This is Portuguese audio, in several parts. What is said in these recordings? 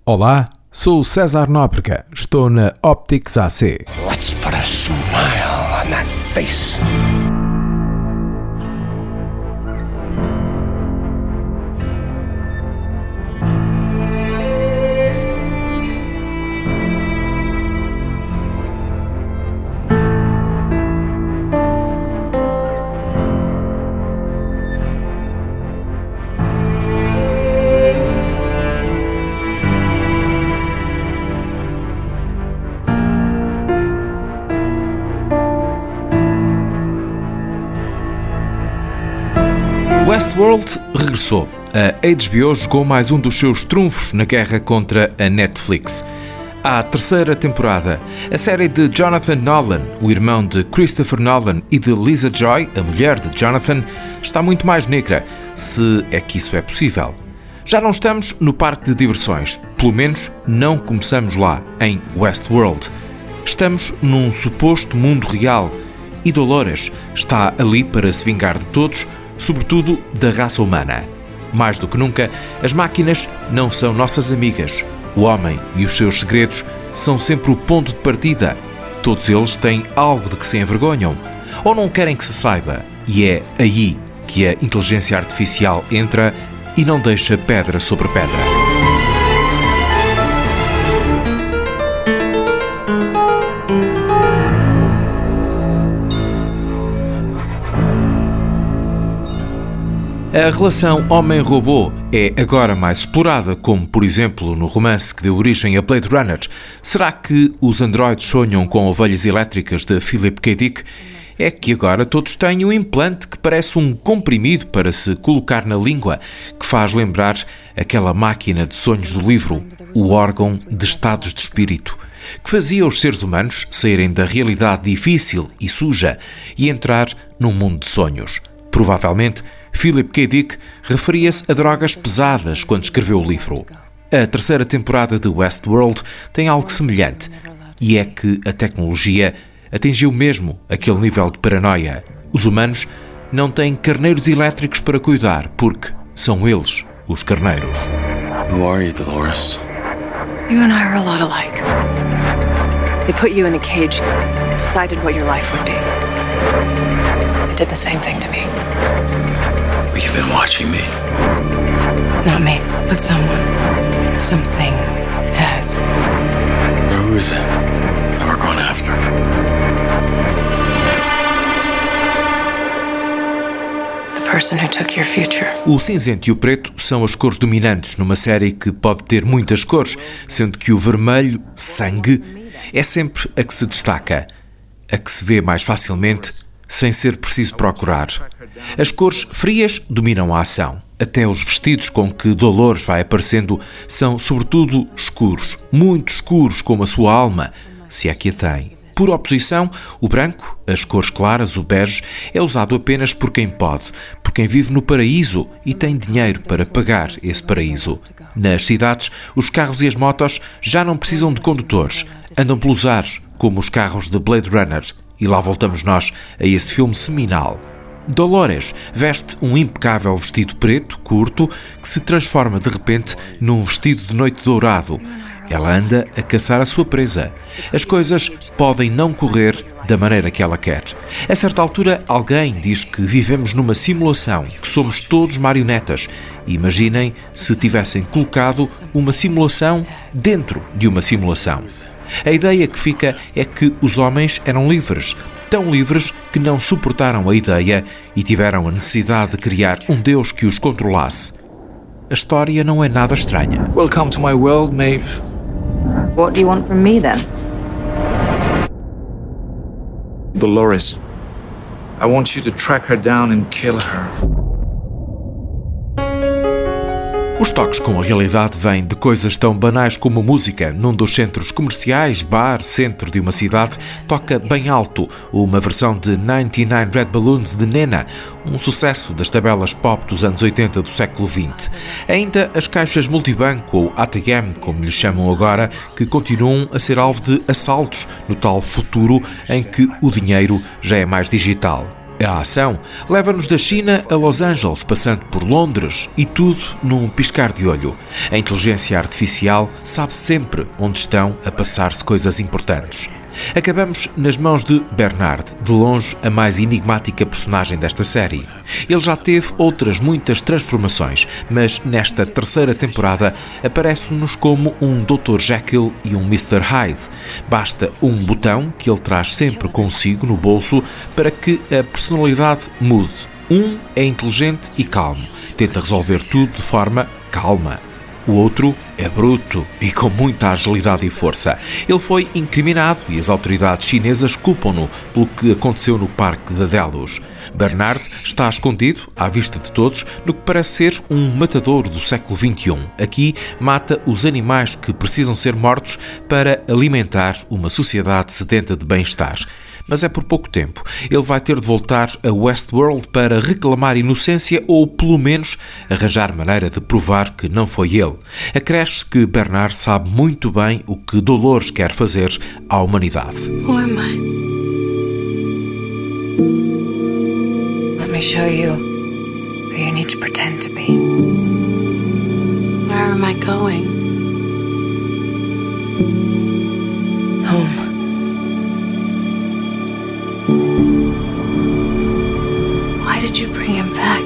Olá, sou o César Nóbrega, estou na Optics AC. Let's put a smile on that face. Westworld regressou. A HBO jogou mais um dos seus trunfos na guerra contra a Netflix. À terceira temporada, a série de Jonathan Nolan, o irmão de Christopher Nolan, e de Lisa Joy, a mulher de Jonathan, está muito mais negra, se é que isso é possível. Já não estamos no parque de diversões, pelo menos não começamos lá, em Westworld. Estamos num suposto mundo real e Dolores está ali para se vingar de todos, sobretudo da raça humana. Mais do que nunca, as máquinas não são nossas amigas. O homem e os seus segredos são sempre o ponto de partida. Todos eles têm algo de que se envergonham, ou não querem que se saiba, e é aí que a inteligência artificial entra e não deixa pedra sobre pedra. A relação homem-robô é agora mais explorada, como por exemplo no romance que deu origem a Blade Runner. Será que os androides sonham com ovelhas elétricas de Philip K. Dick? É que agora todos têm um implante que parece um comprimido para se colocar na língua, que faz lembrar aquela máquina de sonhos do livro, o órgão de estados de espírito, que fazia os seres humanos saírem da realidade difícil e suja e entrar num mundo de sonhos. Provavelmente, Philip K. Dick referia-se a drogas pesadas quando escreveu o livro. A terceira temporada de Westworld tem algo semelhante, e é que a tecnologia atingiu mesmo aquele nível de paranoia. Os humanos não têm carneiros elétricos para cuidar, porque são eles os carneiros. Who are you, Dolores? You and I are a lot alike. They put you in a cage, decided what your life would be. They did the same thing to me. You've been watching me. Not me, but someone. Something has. Who is it that we're going after? The person who took your future. O cinzento e o preto são as cores dominantes numa série que pode ter muitas cores, sendo que o vermelho, sangue, é sempre a que se destaca, a que se vê mais facilmente, sem ser preciso procurar. As cores frias dominam a ação. Até os vestidos com que Dolores vai aparecendo são, sobretudo, escuros. Muito escuros, como a sua alma, se é que a tem. Por oposição, o branco, as cores claras, o bege, é usado apenas por quem pode, por quem vive no paraíso e tem dinheiro para pagar esse paraíso. Nas cidades, os carros e as motos já não precisam de condutores. Andam pelos ares, como os carros de Blade Runner. E lá voltamos nós a esse filme seminal. Dolores veste um impecável vestido preto, curto, que se transforma de repente num vestido de noite dourado. Ela anda a caçar a sua presa. As coisas podem não correr da maneira que ela quer. A certa altura, alguém diz que vivemos numa simulação, que somos todos marionetas. Imaginem se tivessem colocado uma simulação dentro de uma simulação. A ideia que fica é que os homens eram livres, tão livres que não suportaram a ideia e tiveram a necessidade de criar um Deus que os controlasse. A história não é nada estranha. Welcome to my world, Maeve. What do you want from me then? Dolores. I want you to track her down and kill her. Os toques com a realidade vêm de coisas tão banais como música. Num dos centros comerciais, bar, centro de uma cidade, toca bem alto uma versão de 99 Red Balloons de Nena, um sucesso das tabelas pop dos anos 80 do século XX. Ainda as caixas multibanco, ou ATM, como lhes chamam agora, que continuam a ser alvo de assaltos no tal futuro em que o dinheiro já é mais digital. A ação leva-nos da China a Los Angeles, passando por Londres, e tudo num piscar de olho. A inteligência artificial sabe sempre onde estão a passar-se coisas importantes. Acabamos nas mãos de Bernard, de longe a mais enigmática personagem desta série. Ele já teve outras muitas transformações, mas nesta terceira temporada aparece-nos como um Dr. Jekyll e um Mr. Hyde. Basta um botão que ele traz sempre consigo no bolso para que a personalidade mude. Um é inteligente e calmo, tenta resolver tudo de forma calma. O outro é bruto e com muita agilidade e força. Ele foi incriminado e as autoridades chinesas culpam-no pelo que aconteceu no Parque de Delos. Bernard está escondido, à vista de todos, no que parece ser um matador do século XXI. Aqui mata os animais que precisam ser mortos para alimentar uma sociedade sedenta de bem-estar. Mas é por pouco tempo. Ele vai ter de voltar a Westworld para reclamar inocência ou, pelo menos, arranjar maneira de provar que não foi ele. Acresce que Bernard sabe muito bem o que Dolores quer fazer à humanidade. Who am I? Let me show you who you need to pretend to be. Where am I going? Home. Why did you bring him back?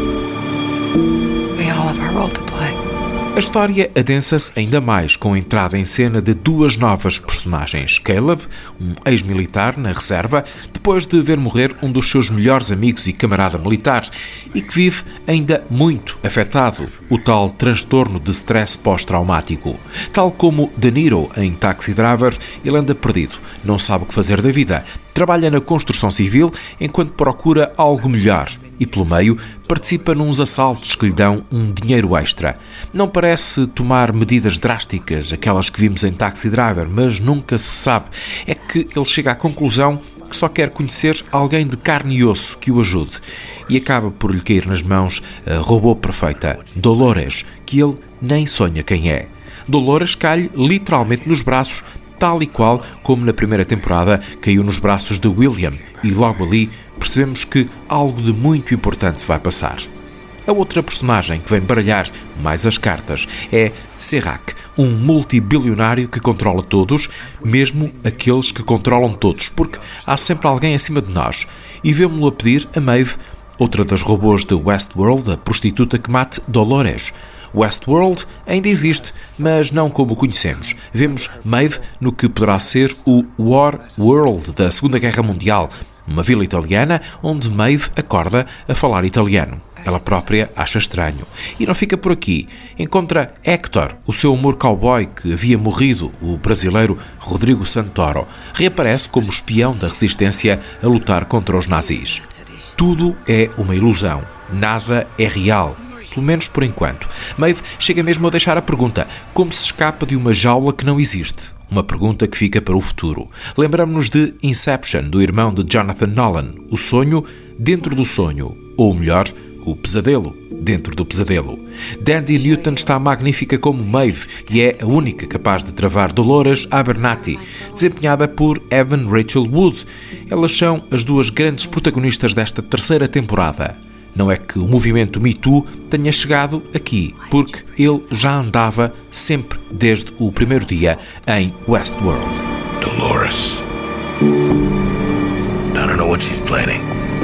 We all have our role to play. A história adensa-se ainda mais com a entrada em cena de duas novas personagens. Caleb, um ex-militar na reserva, depois de ver morrer um dos seus melhores amigos e camarada militar, e que vive ainda muito afetado, o tal transtorno de stress pós-traumático. Tal como De Niro em Taxi Driver, ele anda perdido, não sabe o que fazer da vida, trabalha na construção civil enquanto procura algo melhor e, pelo meio, participa nos assaltos que lhe dão um dinheiro extra. Não parece tomar medidas drásticas, aquelas que vimos em Taxi Driver, mas nunca se sabe. É que ele chega à conclusão que só quer conhecer alguém de carne e osso que o ajude e acaba por lhe cair nas mãos a robô perfeita, Dolores, que ele nem sonha quem é. Dolores cai literalmente nos braços, tal e qual como na primeira temporada caiu nos braços de William, e logo ali percebemos que algo de muito importante se vai passar. A outra personagem que vem baralhar mais as cartas é Serac, um multibilionário que controla todos, mesmo aqueles que controlam todos, porque há sempre alguém acima de nós, e vemo-lo a pedir a Maeve, outra das robôs de Westworld, a prostituta que mate Dolores. Westworld ainda existe, mas não como o conhecemos. Vemos Maeve no que poderá ser o War World da Segunda Guerra Mundial, uma vila italiana onde Maeve acorda a falar italiano. Ela própria acha estranho. E não fica por aqui. Encontra Héctor, o seu amor cowboy que havia morrido, o brasileiro Rodrigo Santoro. Reaparece como espião da resistência a lutar contra os nazis. Tudo é uma ilusão. Nada é real. Pelo menos por enquanto. Maeve chega mesmo a deixar a pergunta: como se escapa de uma jaula que não existe? Uma pergunta que fica para o futuro. Lembramos-nos de Inception, do irmão de Jonathan Nolan. O sonho dentro do sonho. Ou melhor, o pesadelo dentro do pesadelo. Dandy Newton está magnífica como Maeve e é a única capaz de travar Dolores Abernathy, desempenhada por Evan Rachel Wood. Elas são as duas grandes protagonistas desta terceira temporada. Não é que o movimento Me Too tenha chegado aqui, porque ele já andava sempre desde o primeiro dia em Westworld. Dolores. I don't know what she's planning.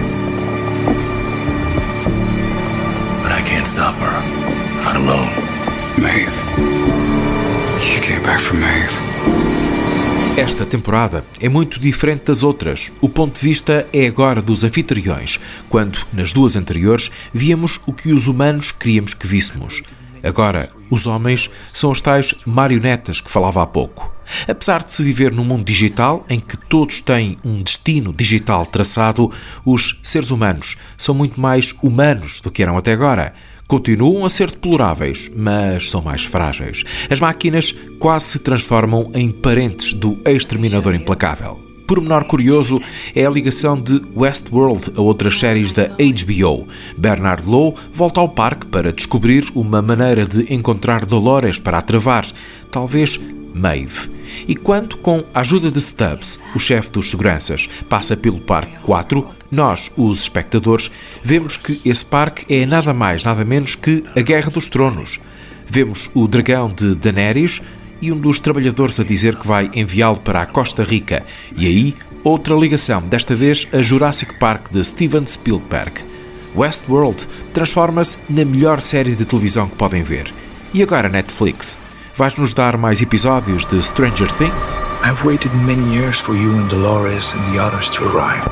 But I can't stop her. Not alone. Maeve. You came back from Maeve. Esta temporada é muito diferente das outras. O ponto de vista é agora dos anfitriões, quando, nas duas anteriores, víamos o que os humanos queríamos que víssemos. Agora, os homens são as tais marionetas que falava há pouco. Apesar de se viver num mundo digital, em que todos têm um destino digital traçado, os seres humanos são muito mais humanos do que eram até agora. Continuam a ser deploráveis, mas são mais frágeis. As máquinas quase se transformam em parentes do exterminador implacável. Pormenor curioso é a ligação de Westworld a outras séries da HBO. Bernard Lowe volta ao parque para descobrir uma maneira de encontrar Dolores para a travar, talvez Maeve. E quando, com a ajuda de Stubbs, o chefe dos seguranças, passa pelo Parque 4, Nós, os espectadores, vemos que esse parque é nada mais, nada menos que a Guerra dos Tronos. Vemos o dragão de Daenerys e um dos trabalhadores a dizer que vai enviá-lo para a Costa Rica. E aí, outra ligação, desta vez a Jurassic Park de Steven Spielberg. Westworld transforma-se na melhor série de televisão que podem ver. E agora Netflix? Vais-nos dar mais episódios de Stranger Things? I've waited many years for you and Dolores and the others to arrive.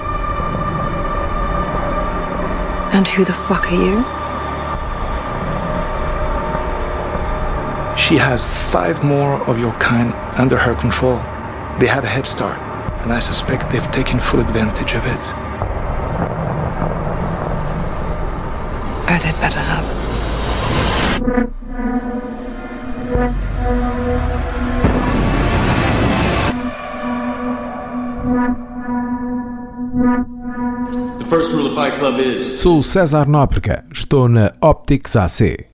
And who the fuck are you? She has 5 more of your kind under her control. They have a head start, and I suspect they've taken full advantage of it. Oh, they'd better have. Sou o César Nóbrega, estou na Optics AC.